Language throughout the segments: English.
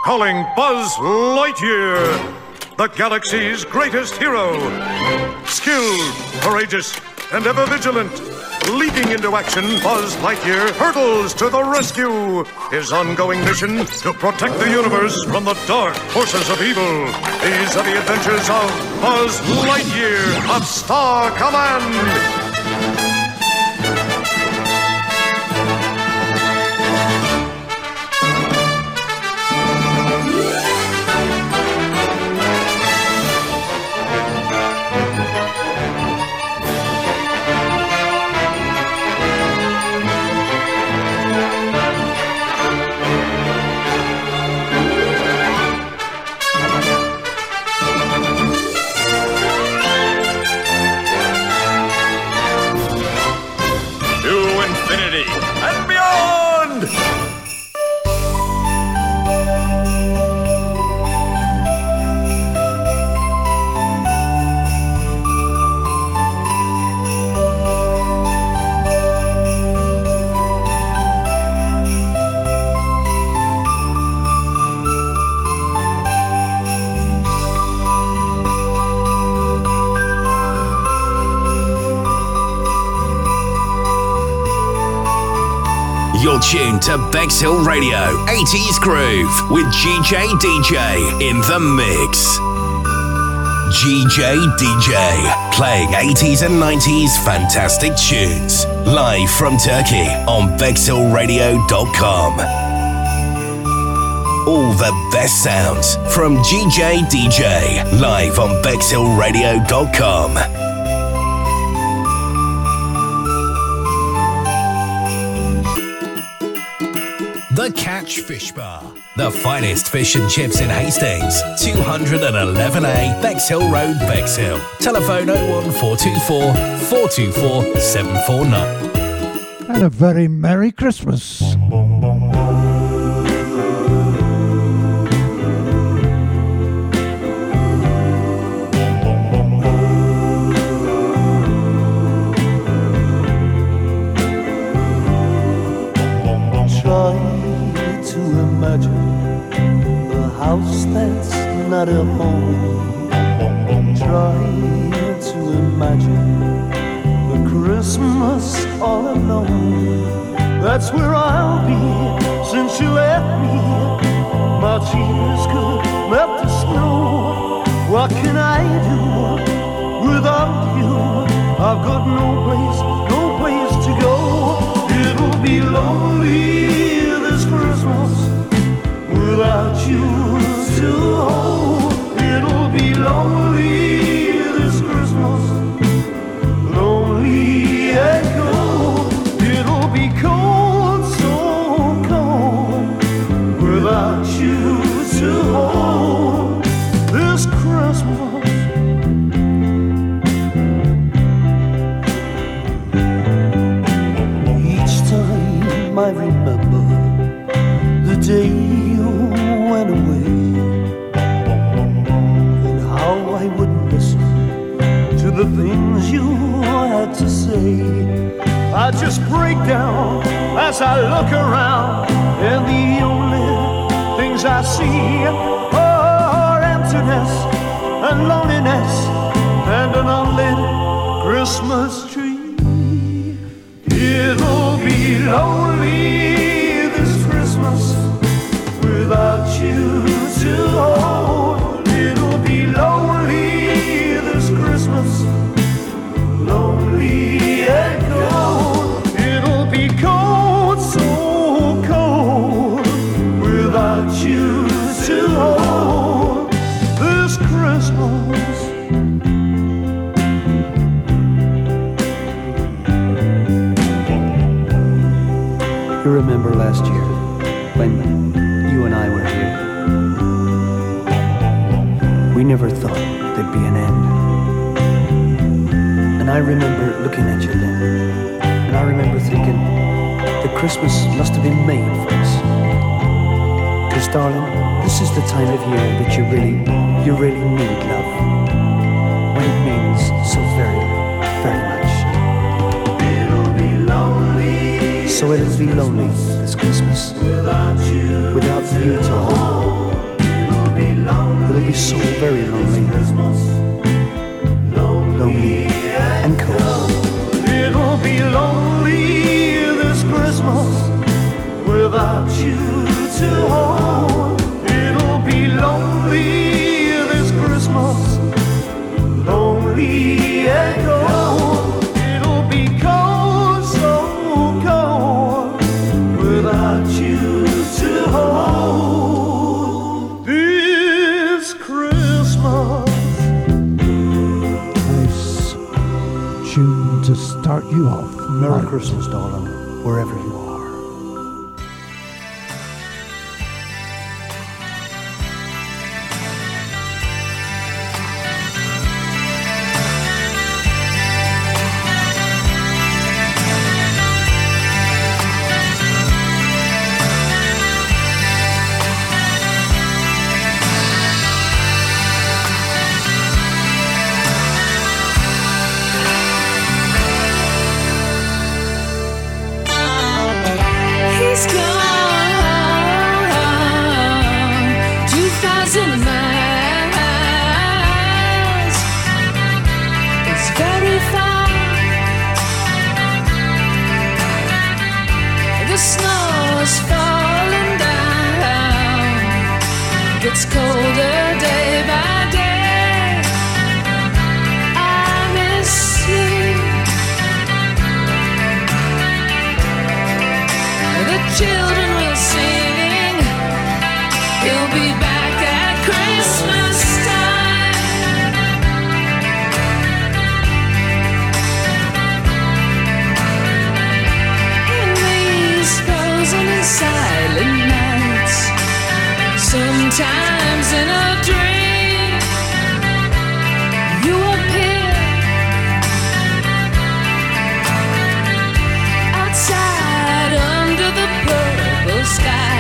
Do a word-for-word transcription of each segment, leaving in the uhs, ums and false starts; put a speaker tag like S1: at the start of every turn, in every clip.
S1: Calling Buzz Lightyear, the galaxy's greatest hero. Skilled, courageous, and ever vigilant. Leaping into action, Buzz Lightyear hurtles to the rescue. His ongoing mission to protect the universe from the dark forces of evil. These are the adventures of Buzz Lightyear of Star Command.
S2: And beyond!
S3: You're tuned to Bexhill Radio, eighties Groove, with G J D J in the mix. G J D J, playing eighties and nineties fantastic tunes, live from Turkey on Bexhill Radio dot com. All the best sounds from G J D J, live on Bexhill Radio dot com. The Catch Fish Bar. The finest fish and chips in Hastings. two eleven A, Bexhill Road, Bexhill. Telephone oh one four two four, four two four, seven four nine.
S4: And a very Merry Christmas.
S5: Imagine a house that's not a home. Try to imagine a Christmas all alone. That's where I'll be since you left me. My tears could melt the snow. What can I do without you? I've got no place, no place to go. It'll be lonely this Christmas without you to hold. It'll be lonely this Christmas, lonely and cold. It'll be cold, so cold, without you to hold this Christmas. Each time I remember the day you went away, and how I wouldn't listen to the things you had to say. I just break down as I look around, and the only things I see are emptiness and loneliness and an unlit Christmas tree. It'll be lonely this Christmas without you to hold. It'll be lonely this Christmas, lonely and cold. It'll be cold, so cold, without you to hold this Christmas. You remember last year when you and I were here? We never thought there'd be an end. And I remember looking at you then, and I remember thinking that Christmas must have been made for us. Because darling, this is the time of year that you really, you really need love. When it means so very, very much. It'll be lonely. So it'll be lonely this Christmas without you, without you to hold.
S6: very lonely. Lonely and cold.
S5: It'll be lonely this Christmas without you to hold. It'll be lonely this Christmas, lonely and cold. It'll be cold, so cold, without you to hold this Christmas.
S4: Nice tune to start you off.
S6: Merry
S4: Right.
S6: Christmas, darling, wherever you are.
S7: He's gone two thousand miles. It's very far. The snow's falling down. Gets colder day by day. I miss you. The children will sing. He'll be back at Christmas time. In these frozen and silent nights, sometimes in a dream, you appear outside under the purple sky,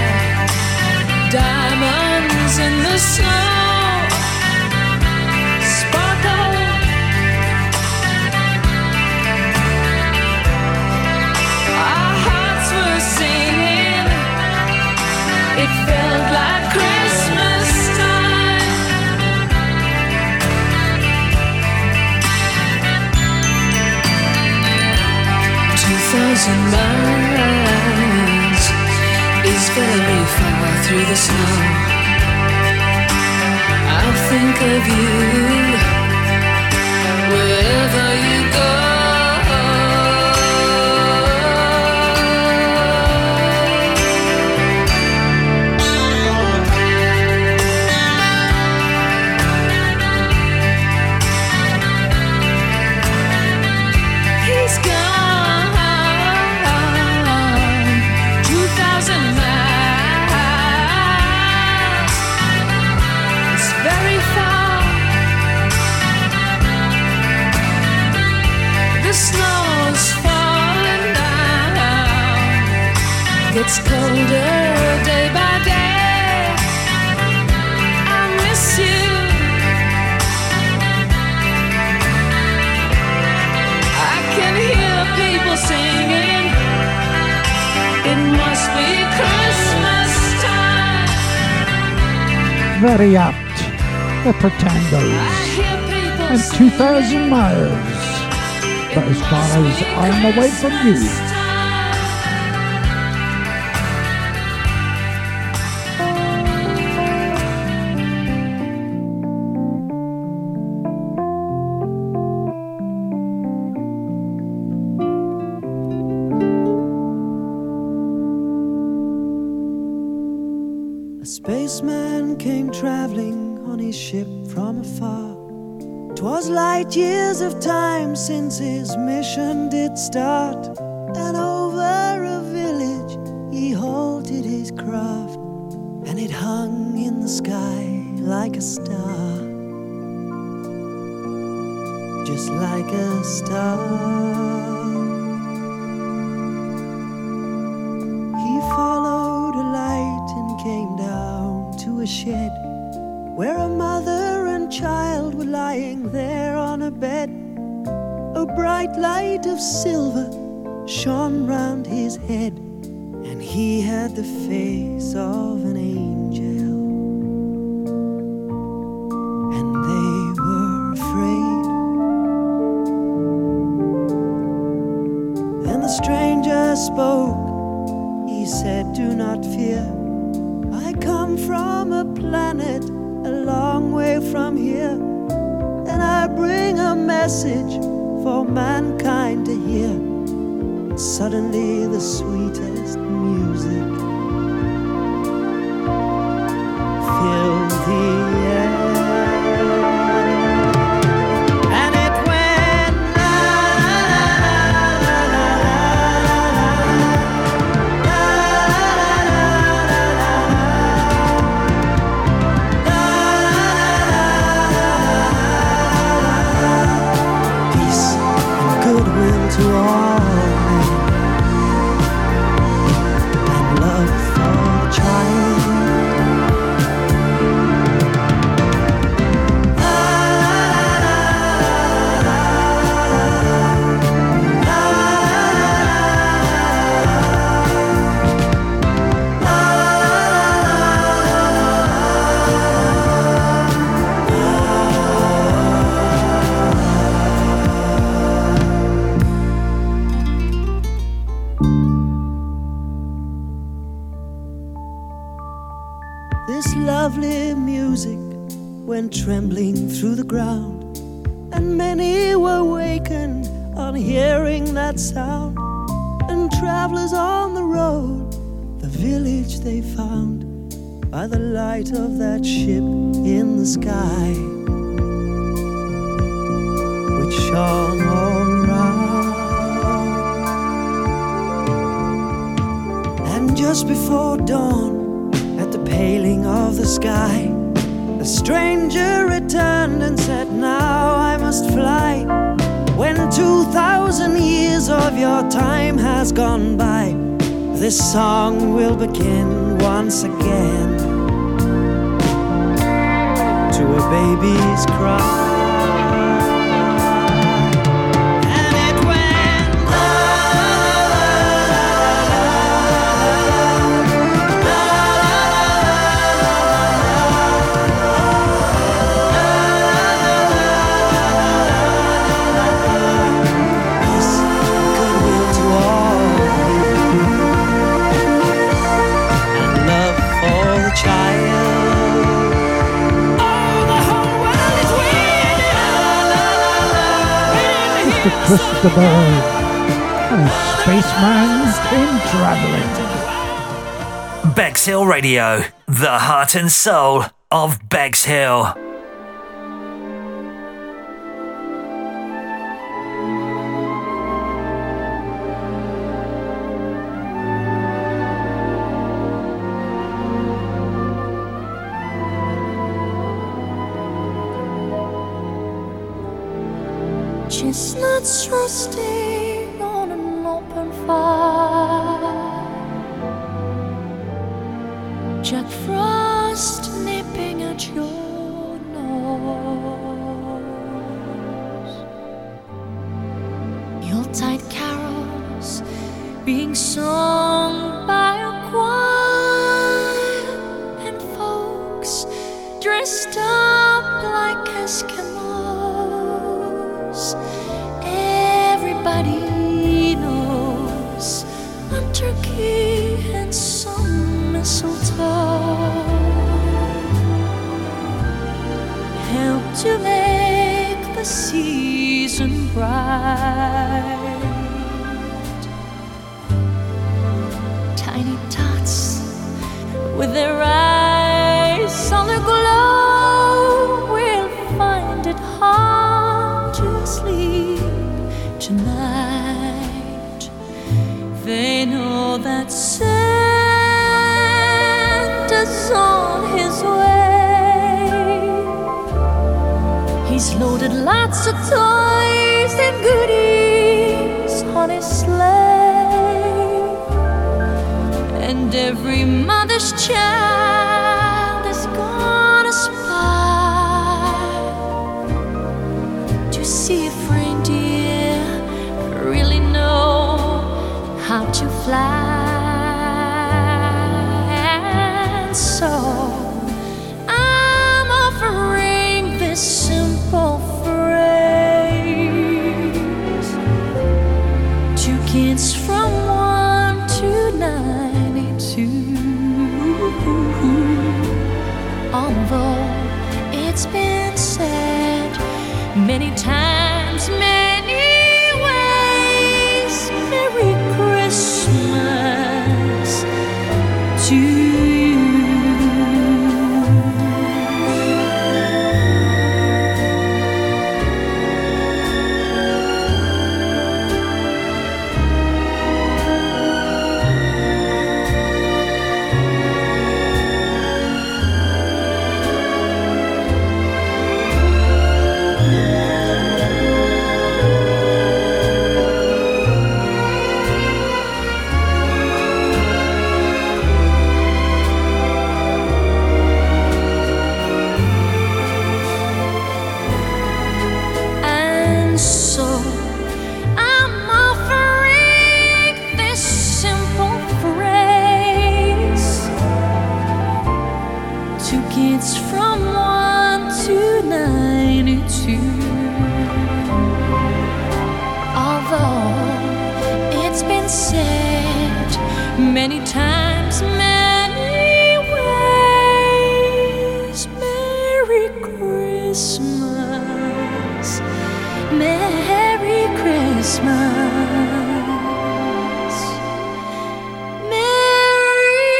S7: diamonds in the snow sparkle. Our hearts were singing. It felt like Christmas time. Two thousand miles is very far through the snow. I'll think of you wherever you go. He's gone two thousand miles. It's very far. The snow's falling down. Gets colder day by day. I miss you. I can hear people singing. It must be Christmas time.
S4: Very apt. The Pretenders.
S7: I hear people
S4: And two thousand miles. But as far as I'm away from you.
S5: A spaceman came traveling on his ship from afar. 'Twas light years of time since his mission did start. And over a village he halted his craft, and it hung in the sky like a star. Just like a star. He followed a light and came down to a shed where a mother and child were lying there on a bed. A bright light of silver shone round his head, and he had the face of an angel. come from a planet a long way from here, and I bring a message for mankind to hear. Suddenly the sweetest music filled the air. To all men, and love for the child. Lovely music went trembling through the ground, and many were wakened on hearing that sound. And travelers on the road, the village they found by the light of that ship in the sky, which shone all around. And just before dawn, the paling of the sky, the stranger returned and said, now I must fly. When two thousand years of your time has gone by, this song will begin once again to a baby's cry.
S4: Christopher Bird and Spaceman's in Traveling.
S8: Bexhill Radio, the heart and soul of Bexhill.
S9: Chestnuts roasting on an open fire, Jack Frost nipping at your nose, Yuletide carols being sung by a choir, and folks dressed up like Eskimos. Everybody knows a turkey and some mistletoe help to make the season bright. Tiny tots with their eyes on the glow will find it hard to sleep tonight. They know that Santa's on his way. He's loaded lots of toys and goodies on his sleigh, and every mother's child is gonna spy to see if reindeer really know how to fly. And so I'm offering this simple phrase to kids from one to ninety-two. many times, many ways. Merry Christmas to you. Many times, many ways. Merry Christmas, Merry Christmas, Merry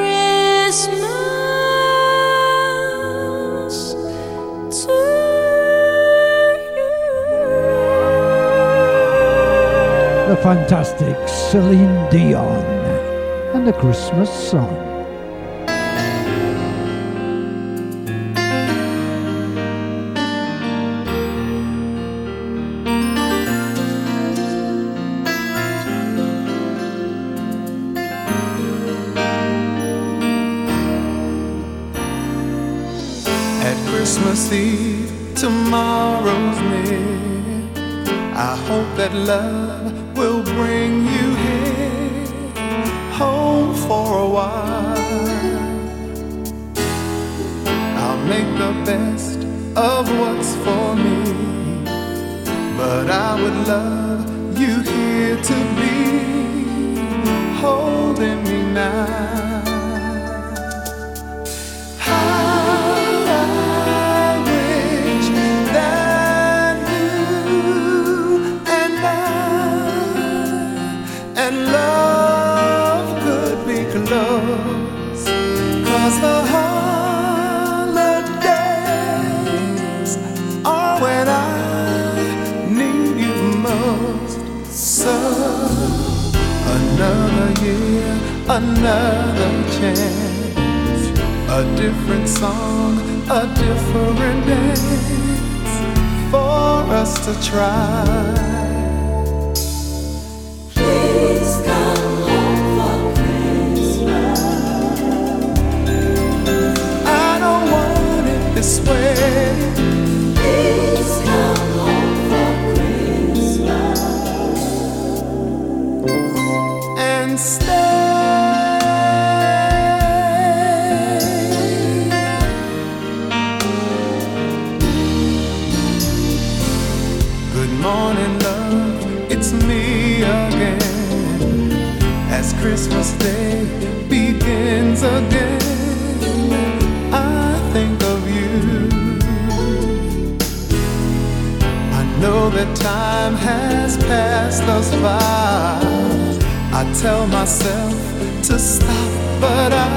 S9: Christmas to you.
S4: The fantastic Celine Dion and the Christmas song.
S5: At Christmas Eve, tomorrow's near. I hope that love will bring you here, home for a while. I'll make the best of what's for me, but I would love you here to be, holding me now. Cause the holidays are when I need you most. So another year, another chance, a different song, a different dance for us to try. Please come home for Christmas. This way. Please come home for Christmas and stay. Good morning, love, it's me again. As Christmas Day begins again, I think of know that time has passed us by. I tell myself to stop, but I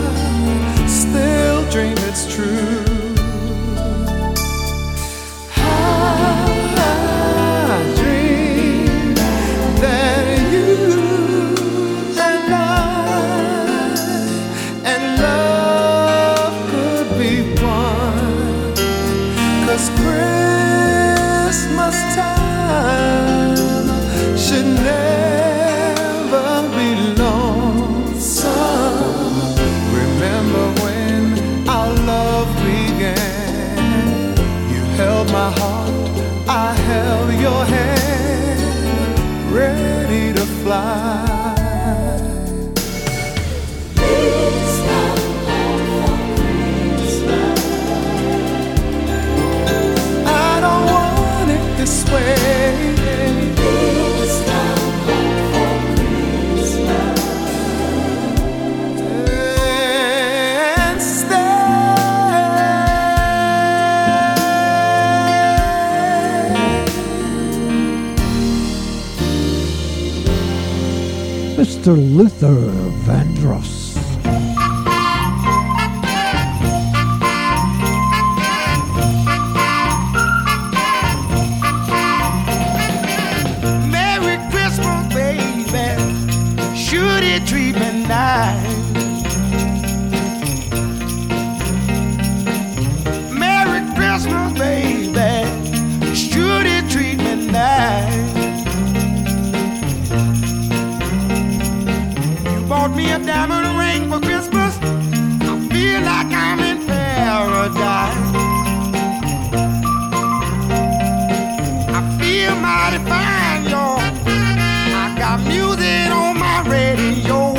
S5: still dream it's true. I, I dream that you and I and love could be one. 'Cause Christmas time should never be lonesome.
S4: Mister Luther Vandross.
S5: Merry Christmas, baby. Should he treat me nice? Merry Christmas, baby. Should he treat me nice? You bought me a diamond ring for Christmas. I feel like I'm in paradise. I feel mighty fine, y'all. I got music on my radio.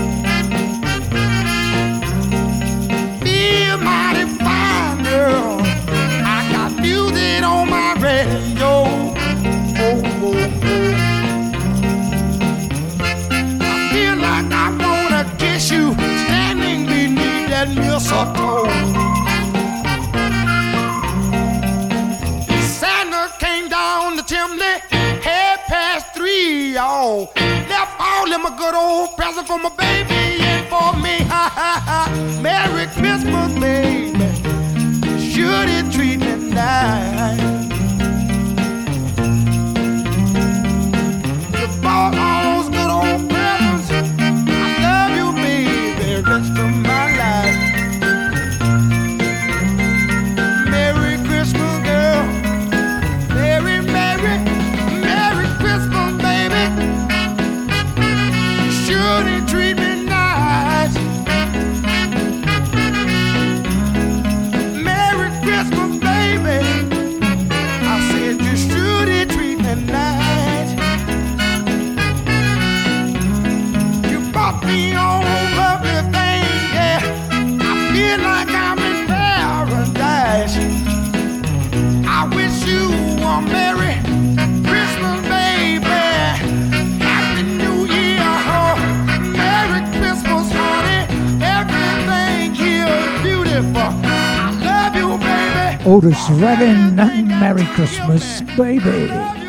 S5: Feel mighty fine, girl. I got music on my radio. Oh, oh, oh. I feel like I wanna kiss you standing beneath that mistletoe. Santa came down the chimney, half past three, y'all. Left all them a good old present for my baby and for me. Ha ha ha. Merry Christmas, baby. Should he treat me nice? You bought all those good old presents. I love you, baby, rest of my life. Merry Christmas, girl. Merry, Merry, Merry Christmas, baby. Should he treat me nice? Merry Christmas, baby. I said you should he treat me nice. You bought me all lovely things, yeah. I feel like I'm in paradise. I wish you a Merry Christmas, baby. Happy New Year, huh? Merry Christmas, honey. Everything here is beautiful. I love you, baby.
S4: Otis Redding, Merry Christmas, baby.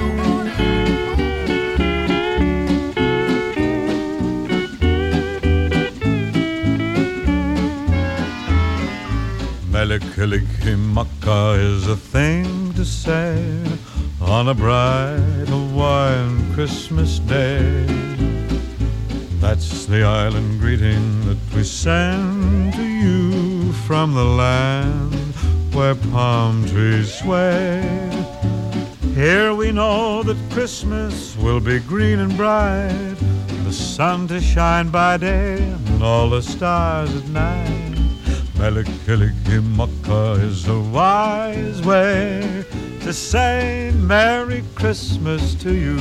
S10: Melikilikimaka is a thing to say on a bright Hawaiian Christmas day. That's the island greeting that we send to you from the land where palm trees sway. Here we know that Christmas will be green and bright, the sun to shine by day and all the stars at night. Melikilikimaka is a wise way to say Merry Christmas to you.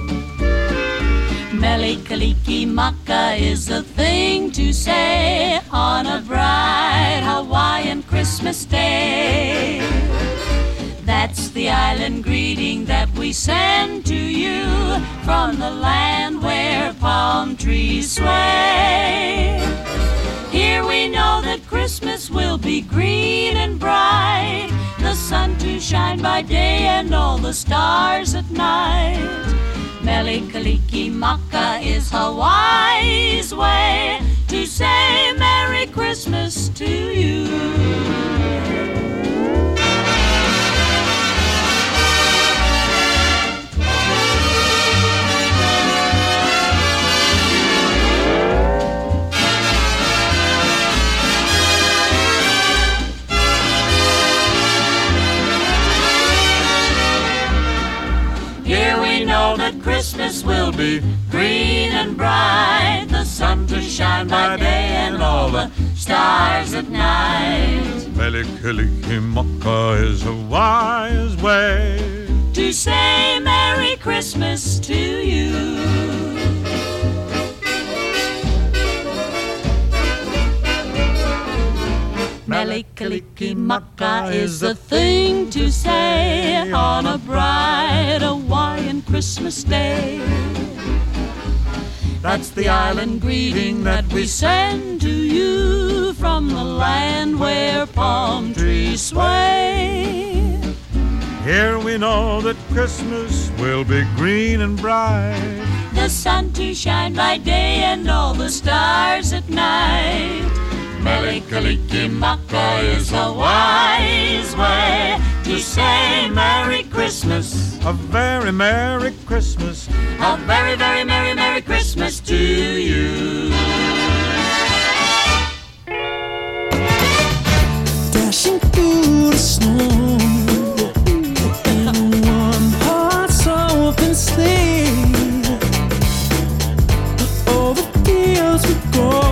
S9: Melikilikimaka is a thing to say on a bright Hawaiian Christmas day. That's the island greeting that we send to you from the land where palm trees sway. Here we know that Christmas will be green and bright, the sun to shine by day and all the stars at night. Melikilikimaka is Hawaii's way to say Merry Christmas to you. That Christmas will be green and bright, the sun to shine by day and all the stars at night.
S10: Melikilikimaka is a wise way
S9: to say Merry Christmas to you. Melikilikimaka is the thing to say on a bright Hawaiian Christmas day. That's the island greeting that we send to you from the land where palm trees sway.
S10: Here we know that Christmas will be green and bright,
S9: the the sun to shine by day and all the stars at night. Mele Kalikimaka is a wise way to say Merry Christmas.
S10: A very Merry Christmas.
S9: A very, very Merry, Merry Christmas to you.
S5: Dashing through the snow in a warm heart's open sleigh. Over fields we go,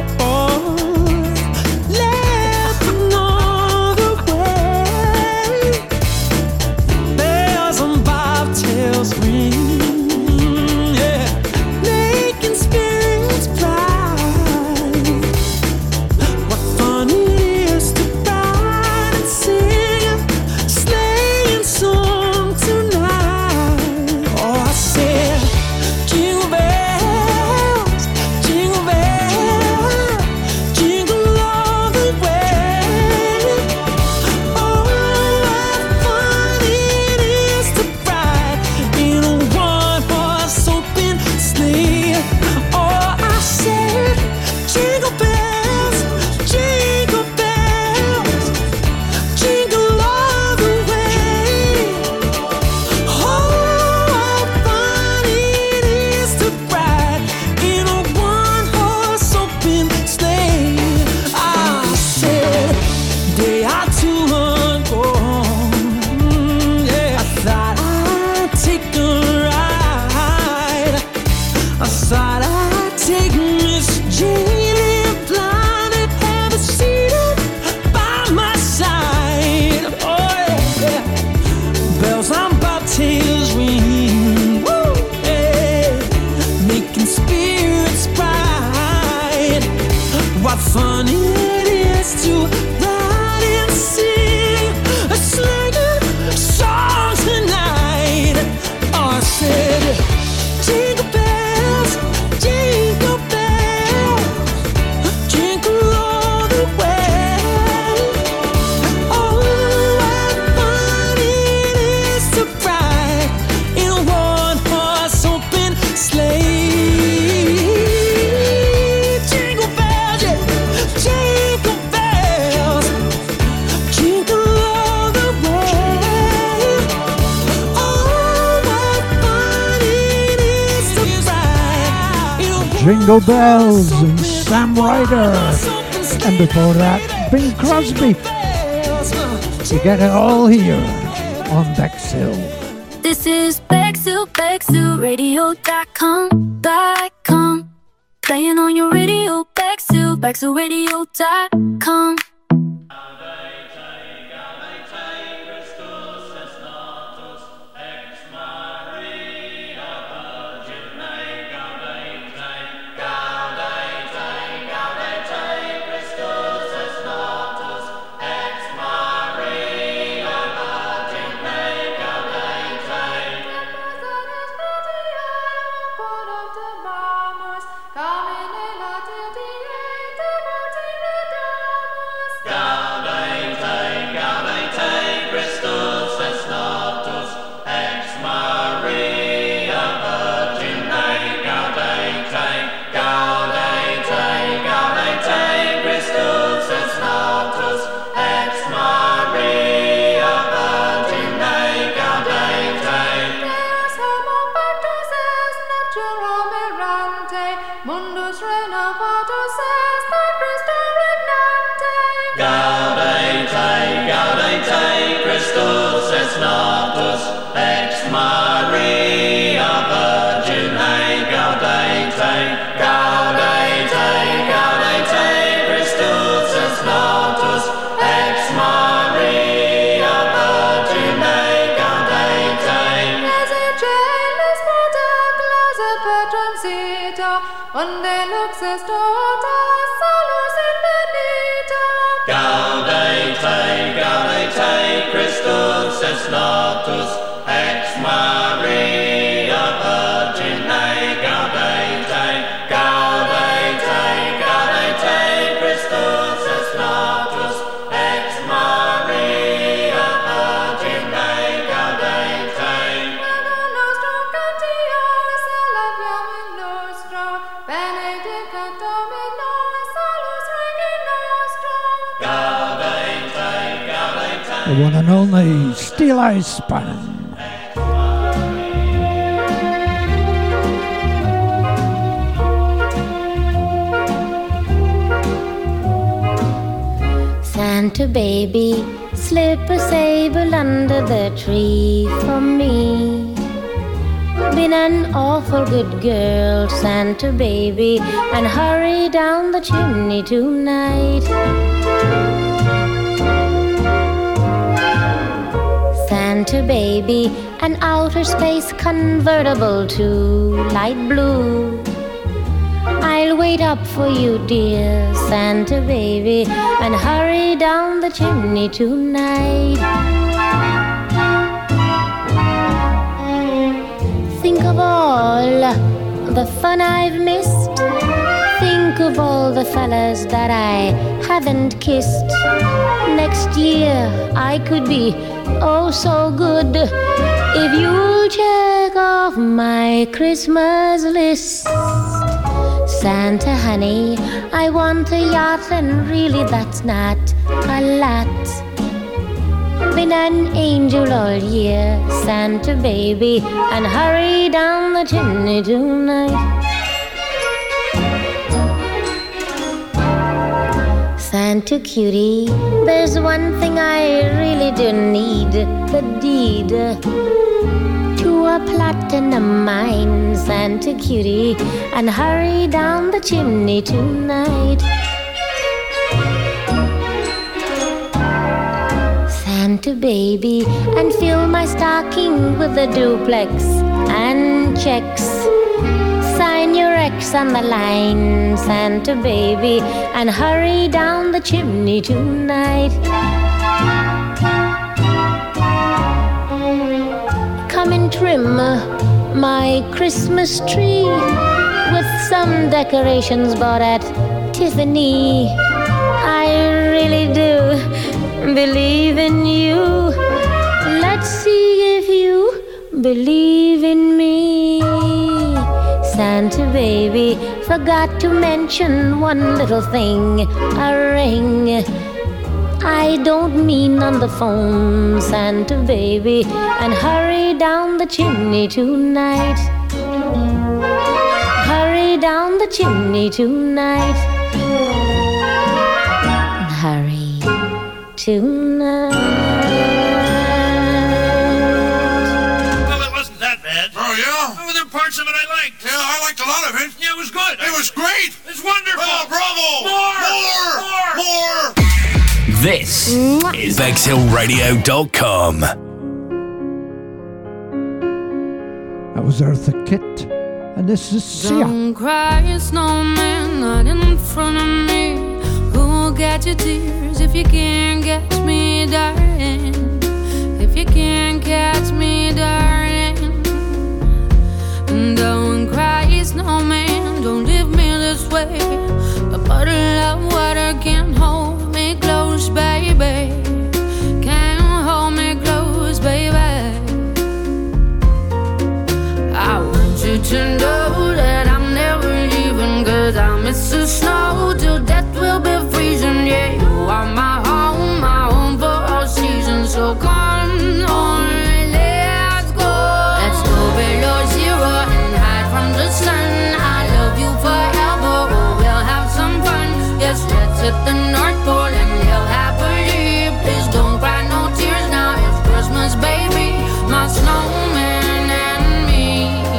S5: laughing all the way. Bells and bobtails ring, yeah, making spirits bright. What fun it is to ride and sing a sleighing song tonight. Oh, I said, jingle bells, jingle bells, jingle all the way. Oh, what fun it is to ride in a one-horse open sleigh. Oh, I said, jingle bells, jingle bells, jingle all the way. Oh, what fun it is to ride in a one-horse open sleigh. I said, day or two ago, mm, yeah, I thought I'd take a ride. I thought I'd take Miss Jane blind and have a seat by my side. Oh, yeah. Bells on bobtails ring, woo, yeah, making spirits bright. What fun it is to ride and sing a sleighing song tonight. Oh, I said, jingle bells, jingle bells, jingle all the way. Oh, what fun it is to ride in a one-horse open sleigh. Jingle bells, yeah, jingle bells, jingle all the way. Oh, what fun it is to ride in a
S4: Jingle Bells and Sam Ryder. And before that, Bing Crosby. You get it all here on Bexhill.
S11: This is Bexhill, Bexhill Radio dot com, dot com. Playing on your radio, Bexhill, Bexhill Radio dot com.
S12: Mundus renovatus est Christo regnante.
S5: Gaudete, gaudete, Christus est natus, ex Maria Virgine, gaudete, gaudete, gaudete, Christus est natus, ex Maria Virgine, gaudete.
S12: Ezechelis potaclas et petrum sita, unde lux est totas salus in benita.
S5: Gaudete, gaudete, Christus est natus, ex Maria Virgine, gaudete, gaudete, gaudete, Christus est natus, ex Maria Virgine, gaudete.
S12: Manu nostrum cantios eleviam in
S4: The one and only Steel Eyes Band.
S13: Santa baby, slip a sable under the tree for me. Been an awful good girl, Santa baby, and hurry down the chimney tonight. Santa baby, an outer space convertible to light blue. I'll wait up for you, dear Santa baby, and hurry down the chimney tonight. Think of all the fun I've missed. Think of all the fellas that I haven't kissed. Next year I could be oh so good if you'll check off my Christmas list. Santa honey, I want a yacht, and really that's not a lot. Been an angel all year, Santa baby, and hurry down the chimney tonight. Santa cutie, there's one thing I really do need, the deed to a platinum mine, Santa cutie, and hurry down the chimney tonight. Santa baby, and fill my stocking with a duplex and checks. Sign your X on the line, Santa baby, and hurry down the chimney tonight. Come and trim my Christmas tree with some decorations bought at Tiffany. I really do believe in you. Let's see if you believe in me. Santa baby, forgot to mention one little thing, a ring. I don't mean on the phone, Santa baby, and hurry down the chimney tonight. Hurry down the chimney tonight. Hurry tonight.
S14: Well, it wasn't that bad.
S15: Oh, yeah?
S14: Oh, there were parts of it I liked.
S15: Yeah, I liked a lot of it.
S14: Yeah, it was good.
S15: It was great.
S14: It's wonderful.
S15: Oh, bravo.
S14: More.
S15: More.
S14: More.
S15: More.
S3: This is Bexhill Radio dot com.
S4: That was Eartha Kitt, and this is Sia.
S16: Don't cry, snowman, not in front of me. Who'll get your tears if you can't catch me, darling? If you can't catch me, darling. Don't cry, snowman, don't leave me this way. A bottle of water can't hold me close, baby. Can't hold me close, baby. I want you to know that I'm never leaving, 'cause I miss the snow till death will be freezing. Yeah, you are my home, my home for all seasons. So come on, let's go. Let's go below zero and hide from the sun. I love you forever, oh, we'll have some fun. Yes, let's hit the North Pole and live happily. Please don't cry no tears now, it's Christmas, baby. My snowman and me.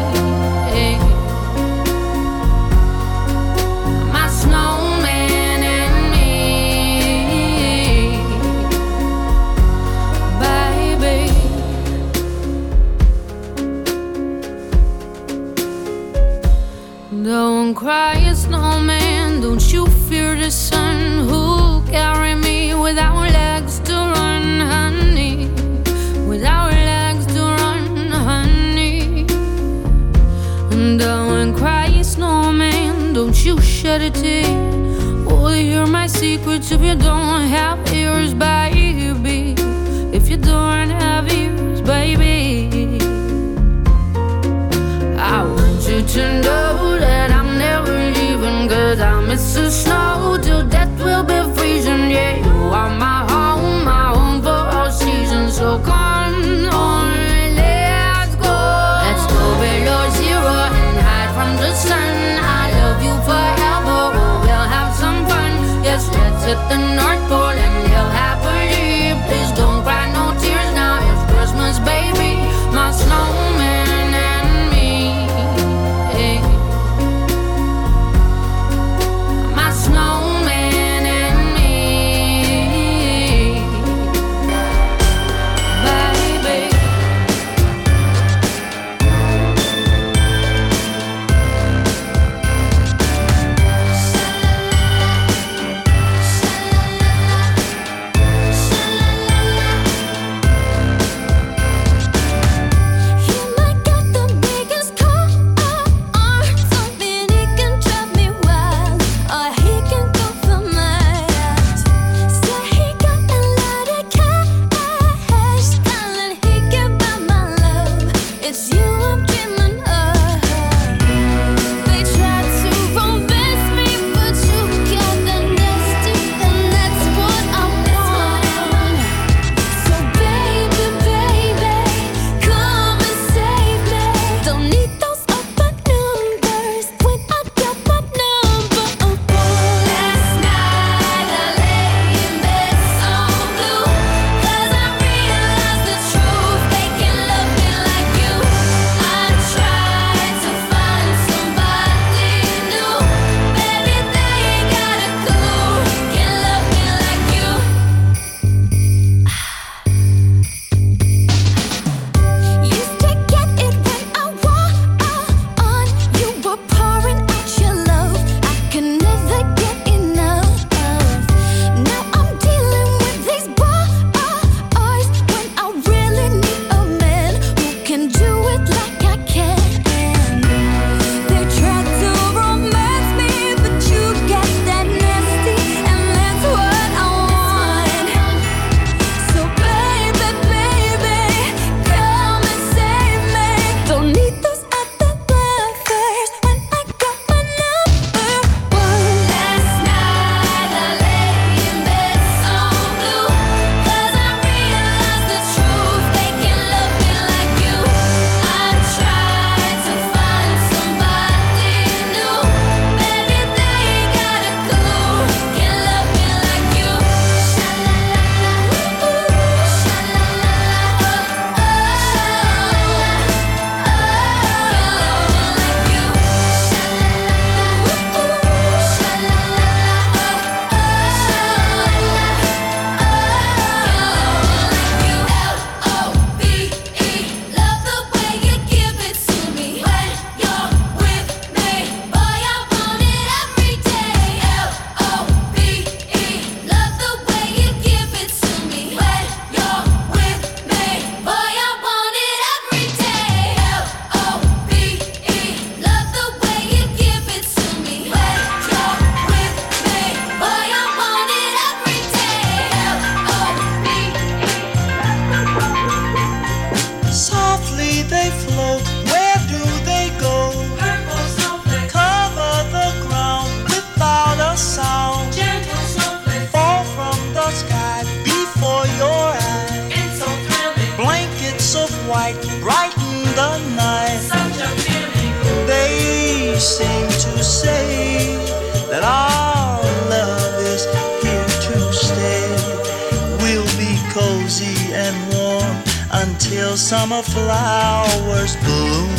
S16: My snowman and me, baby. Don't cry, snowman, don't you fear the sun. Who'll carry me without legs to run, honey? Without legs to run, honey. Don't cry, snowman, don't you shed a tear. Oh, hear my secrets if you don't have ears, baby. If you don't have ears, baby. I want you to know that I'm never leaving, 'cause I miss the snow till death will be freezing. Yeah, you are my home, my home for all seasons.
S5: right before your eyes.
S9: It's so thrilling.
S5: Blankets of white brighten the night.
S9: Such a feeling.
S5: They seem to say that our love is here to stay. We'll be cozy and warm until summer flowers bloom.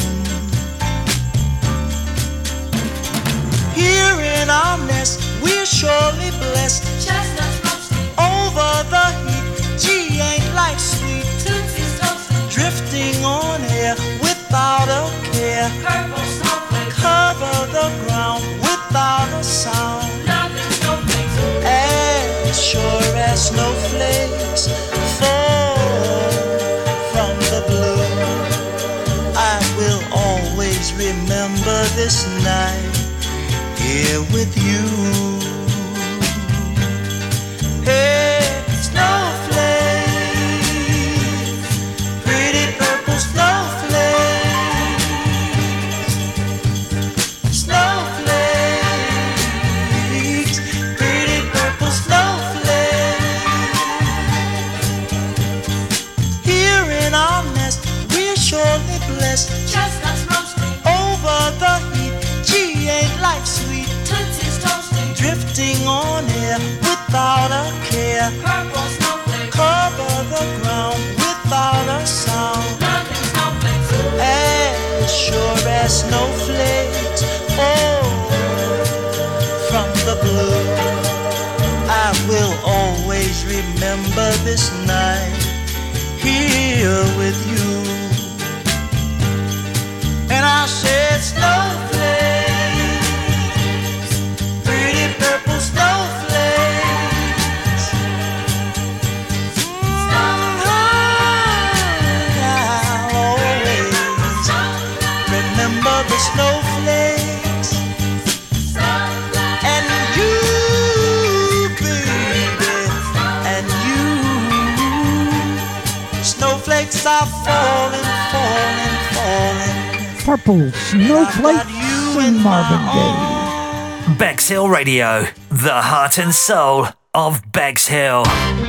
S5: Here in our nest, we're surely blessed.
S9: Chestnuts roasting
S5: over the heat. Gee, ain't life sweet?
S9: Tootsie's toasting,
S5: drifting on air without a care.
S9: purple snowflakes,
S5: Cover the ground without a sound.
S9: loving snowflakes,
S5: As sure as snowflakes fall from the blue, I will always remember this night here with you. Hey, snowflakes, pretty purple snowflakes, snowflakes, pretty purple snowflakes. Here in our nest, we're surely blessed.
S9: chestnuts roasting,
S5: Over the heat, gee, ain't life sweet?
S9: Tootsie's toasting,
S5: Drifting on air without a care.
S9: purple snowflakes,
S5: Cover the ground without a sound.
S9: loving snowflakes,
S5: As sure as snowflakes fall from the blue, I will always remember this night here with you. And I said snowflakes, pretty purple snowflakes. Mm, I'll always remember the snowflakes. And you, baby, and you. Snowflakes are falling, falling, falling.
S4: Purple Snowflakes and Marvin Gaye.
S8: Bexhill Radio, the heart and soul of Bexhill.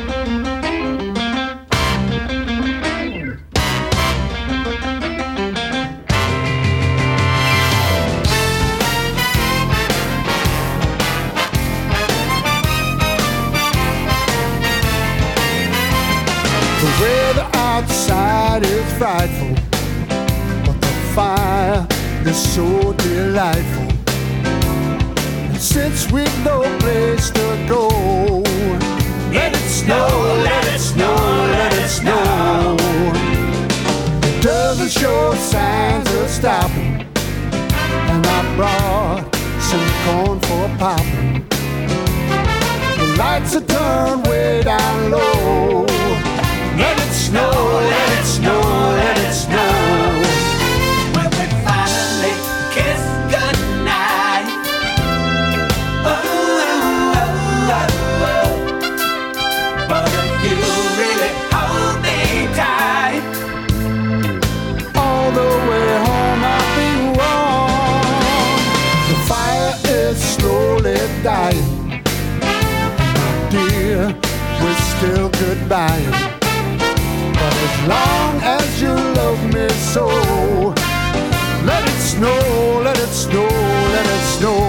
S17: The weather outside is frightful, but the fire is so delightful. And since we've no place to go, let it snow, let it snow, let it snow. It doesn't show signs of stopping, and I brought some corn for popping. The lights are turned way down low. Let it snow, let it snow, let it snow.
S5: When we finally kiss goodnight. Oh, oh, oh, oh. But if you really hold me tight,
S17: All the way home I'll be warm. The fire is slowly dying. My dear, we're still goodbye. But as long as you love me so, let it snow, let it snow, let it snow.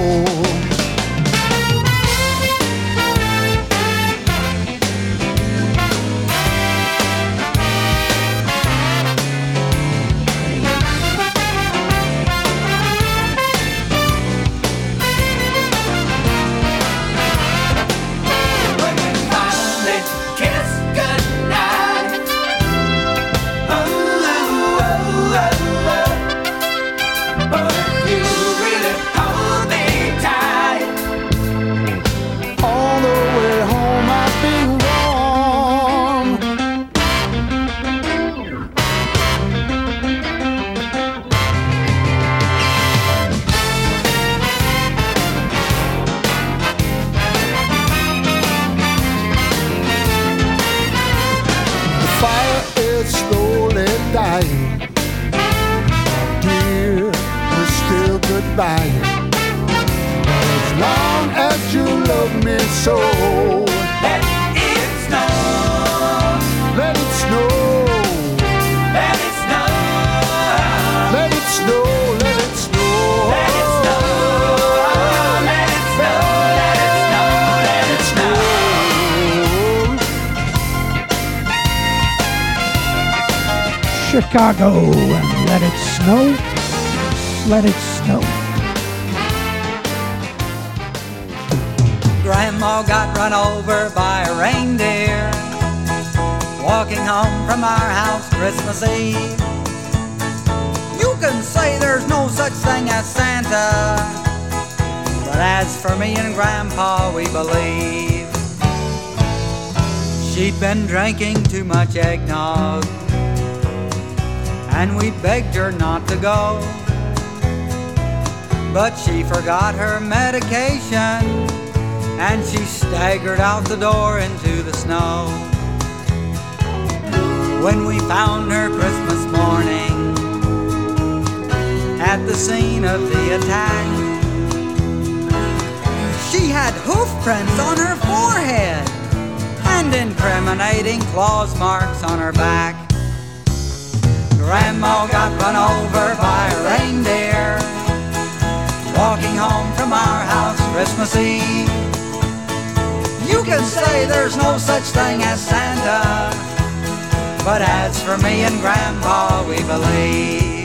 S5: when we finally kiss goodnight. Oh, oh, oh, oh, oh. But if you really hold me tight,
S17: All the way home I'll be warm. The fire is slowly dying. Dear, we're still goodbye. But as long as you love me so,
S5: let it snow.
S4: Chicago and Let It Snow, Let It Snow.
S18: Grandma got run over by a reindeer walking home from our house Christmas Eve. You can say there's no such thing as Santa, but as for me and Grandpa, we believe. She'd been drinking too much eggnog, and we begged her not to go. But she forgot her medication, and she staggered out the door into the snow. When we found her Christmas morning at the scene of the attack, she had hoof prints on her forehead and incriminating claws marks on her back. Grandma got run over by a reindeer walking home from our house Christmas Eve. You can say there's no such thing as Santa, but as for me and Grandpa, we believe.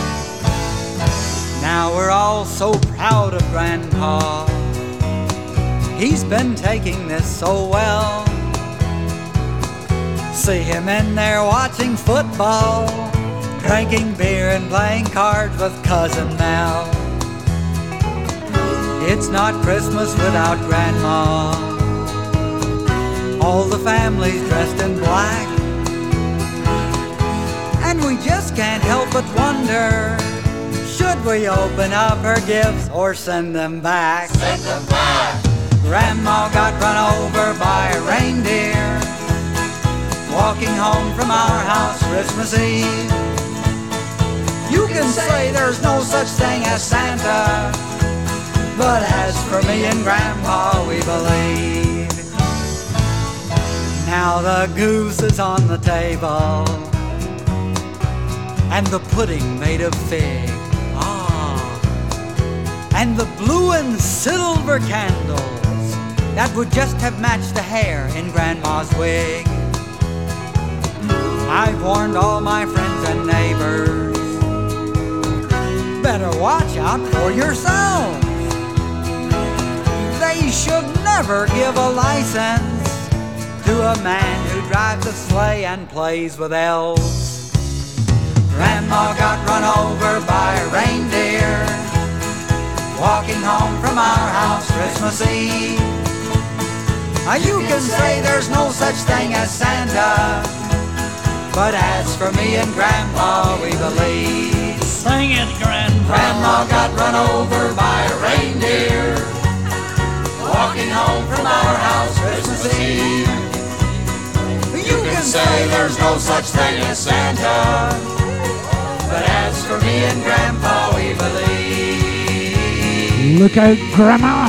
S18: Now we're all so proud of Grandpa. He's been taking this so well. See him in there watching football, drinking beer and playing cards with Cousin Mel. It's not Christmas without Grandma. All the family's dressed in black, and we just can't help but wonder, should we open up her gifts or send them back?
S19: Send them back.
S18: Grandma got run over by a reindeer walking home from our house Christmas Eve. You can say there's no such thing as Santa, but as for me and Grandpa, we believe. Now the goose is on the table, and the pudding made of fig. Ah, and the blue and silver candles that would just have matched the hair in Grandma's wig. I've warned all my friends and neighbors, better watch out for yourselves. They should never give a license to a man who drives a sleigh and plays with elves. Grandma got run over by a reindeer walking home from our house Christmas Eve. You can say there's no such thing as Santa, but as for me and Grandpa, we believe.
S19: Sing it, Grandpa.
S18: Grandma got run over by a reindeer walking home from our house Christmas Eve. You can say there's no such thing as Santa, but as for me and Grandpa, we believe.
S4: Look out, Grandma!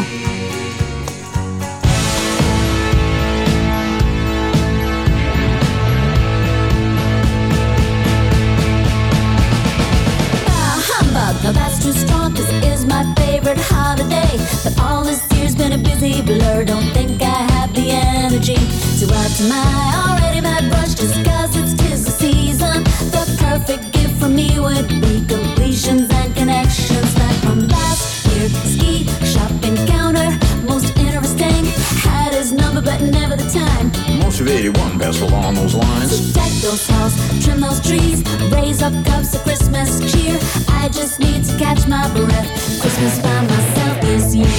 S11: Now that's too strong, cause it is my favorite holiday. But all this year's been a busy blur, don't think I have the energy to add to my already bad brush, just cause it's tis the season. The perfect gift for me would be completions and connections back from last year. Ski shopping counter, most interesting, had his number but never the time.
S20: Most of eighty-one best along those lines.
S11: So deck those halls, trim those trees, raise up cups of Christmas cheer. I just need to catch my breath. Christmas by myself this year.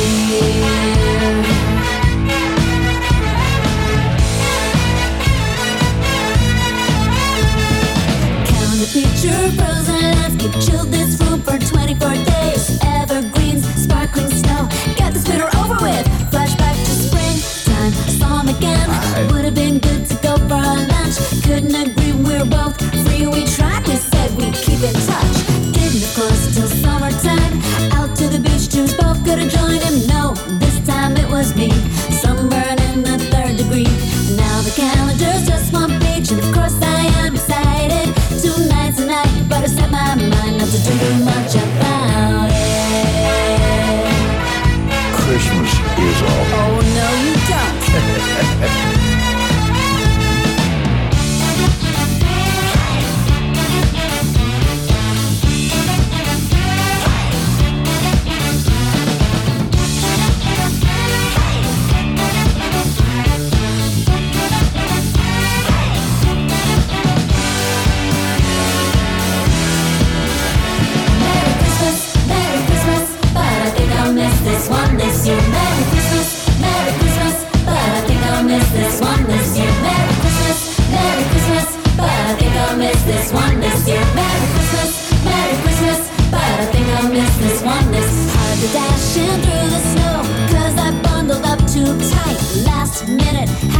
S11: Count the picture, frozen landscape, chilled this room for twenty-four days. Evergreens, sparkling snow, get this winter over with. Flashback to springtime, saw him again. Would have been good to go for our lunch. Couldn't agree, we're both free. We tried, we said we'd keep in touch. Didn't of course till summertime. Out to the beach, choose both could have joined him. No, this time it was me. Sunburn in the third degree. Now the calendar's just one page, and of course I am excited. Tonight's the night, but I set my mind not to do much about it.
S20: Christmas is all.
S11: Oh no, you don't.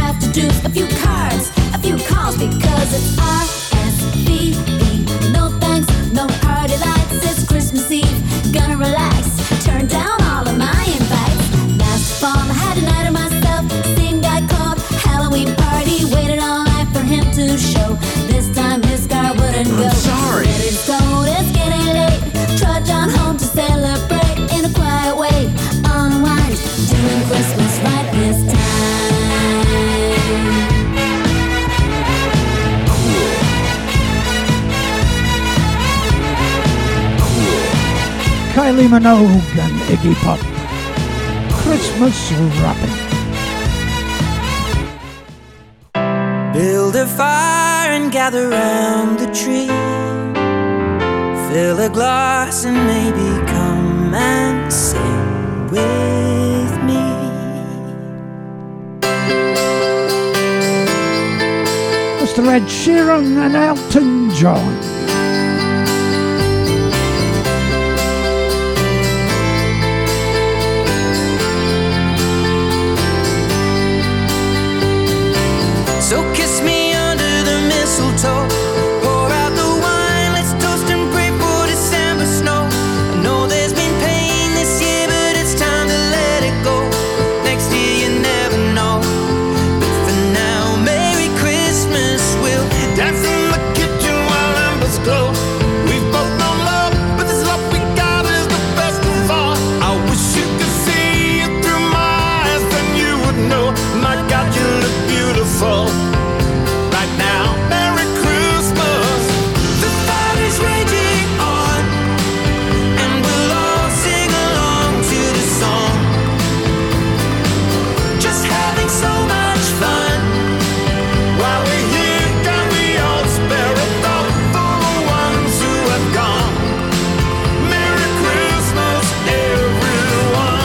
S11: have to do a few cards, a few calls, because it's R S V P. No thanks, no party lights, it's Christmas Eve. Gonna relax, turn down all of my invites. Last fall I had a night of myself, same guy called Halloween party. Waited all night for him to show. This time his car wouldn't go.
S3: I'm sorry.
S11: It's cold, it's getting late. Trudge on home to celebrate in a quiet way. Unwind, doing Christmas right this time.
S4: Kylie Minogue and Iggy Pop. Christmas wrapping.
S21: Build a fire and gather round the tree. Fill a glass and maybe come and sing with me.
S4: Mister Ed Sheeran and Elton John.
S21: So kiss me under the mistletoe. Pour out the wine, let's toast and pray for December snow. I know there's been pain this year, but it's time to let it go. Next year you never know. But for now, Merry Christmas. We'll dance in the kitchen while embers glow. We've both known love, but this love we got is the best of all. I wish you could see it through my eyes, then you would know. My God, you look beautiful. Right now, Merry Christmas. The fire's raging on, and we'll all sing along to the song. Just having so much fun. While we're here, can we all spare a thought for the ones who have gone? Merry Christmas, everyone.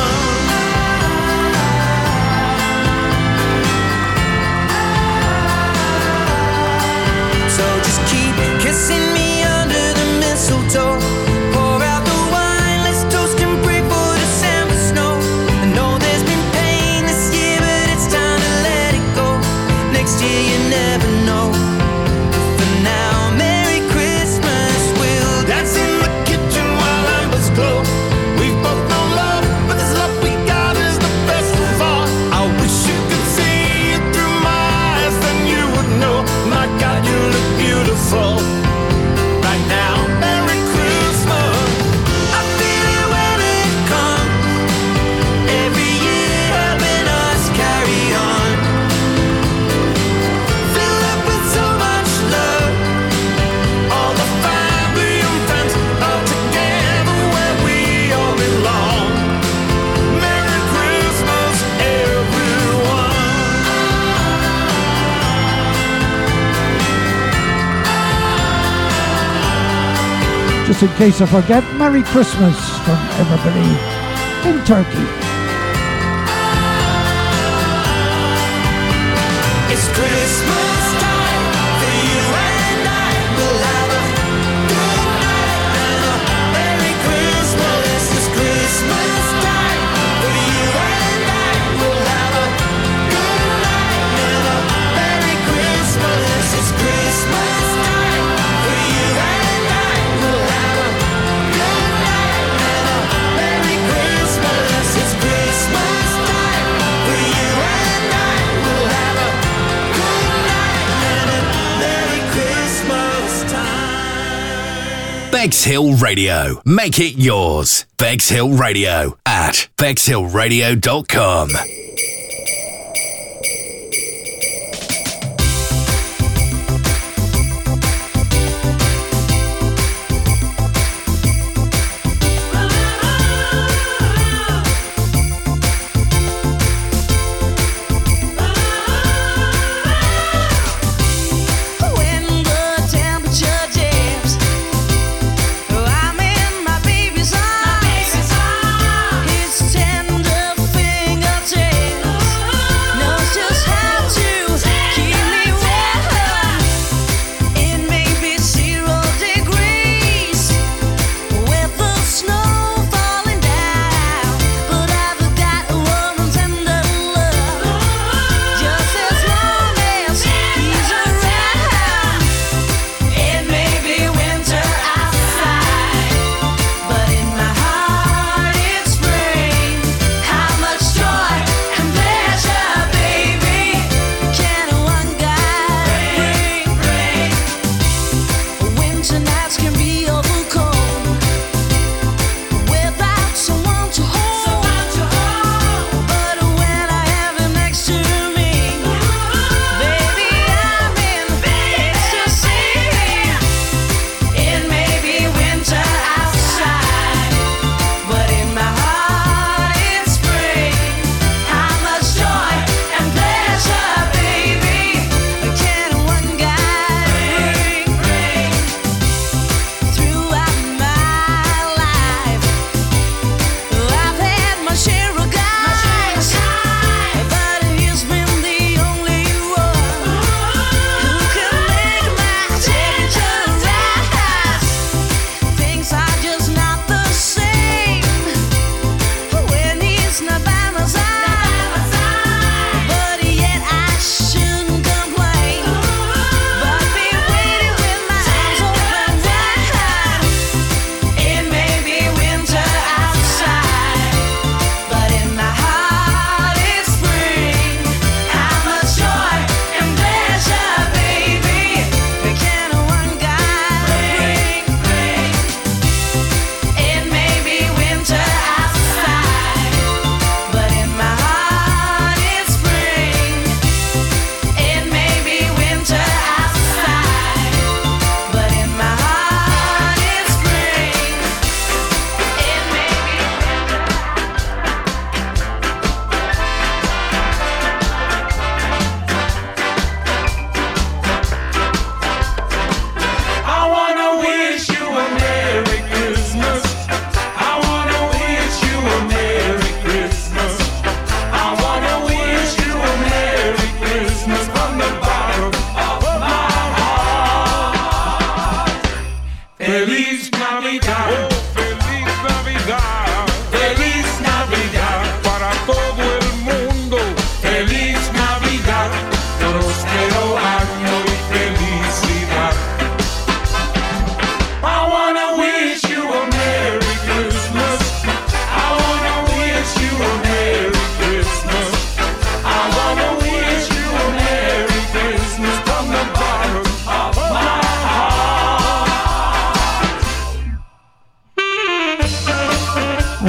S21: So just keep kissing me under the mistletoe. Pour out the wine, let's toast and pray for December snow. I know there's been pain this year, but it's time to let it go. Next year you never know. For now, Merry Christmas. We'll dance in the kitchen while embers glow. We've both known love, but this love we got is the best of all. I wish you could see it through my eyes, then you would know. My God, you look beautiful. Right now, Merry Christmas. I feel it when it comes. Every year helping us carry on. Fill up with so much love. All the family and friends are together where we all belong. Merry Christmas, everyone.
S4: Just in case I forget, Merry Christmas from everybody in Turkey.
S21: It's Christmas time for you and I. We'll have a good night and a Merry Christmas. It's Christmas time for you and I. We'll have a good night and a Merry Christmas. It's Christmas time for you and I. We'll have a good night and a Merry Christmas. It's Christmas time for you and I. We'll have a
S3: Bexhill Radio. Make it yours. Bexhill Radio at bexhill radio dot com.
S21: It's tender fingertips.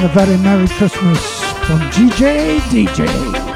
S4: a very Merry Christmas from G J D J.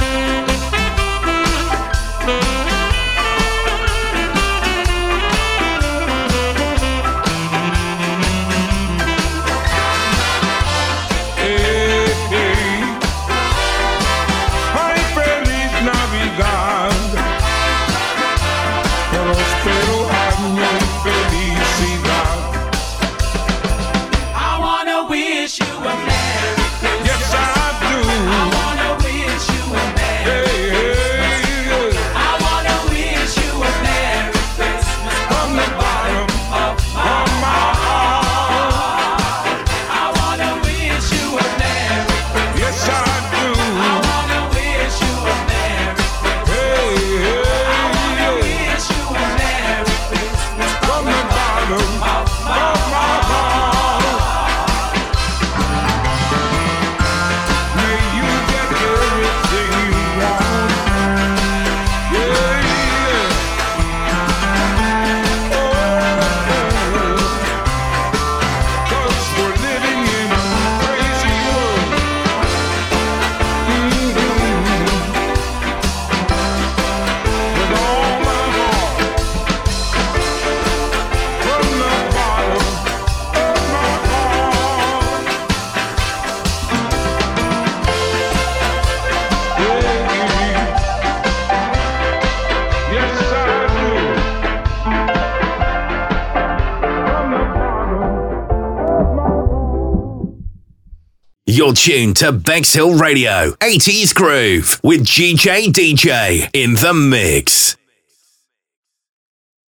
S3: You're tuned to Bexhill Radio, eighties Groove, with G J D J in the mix.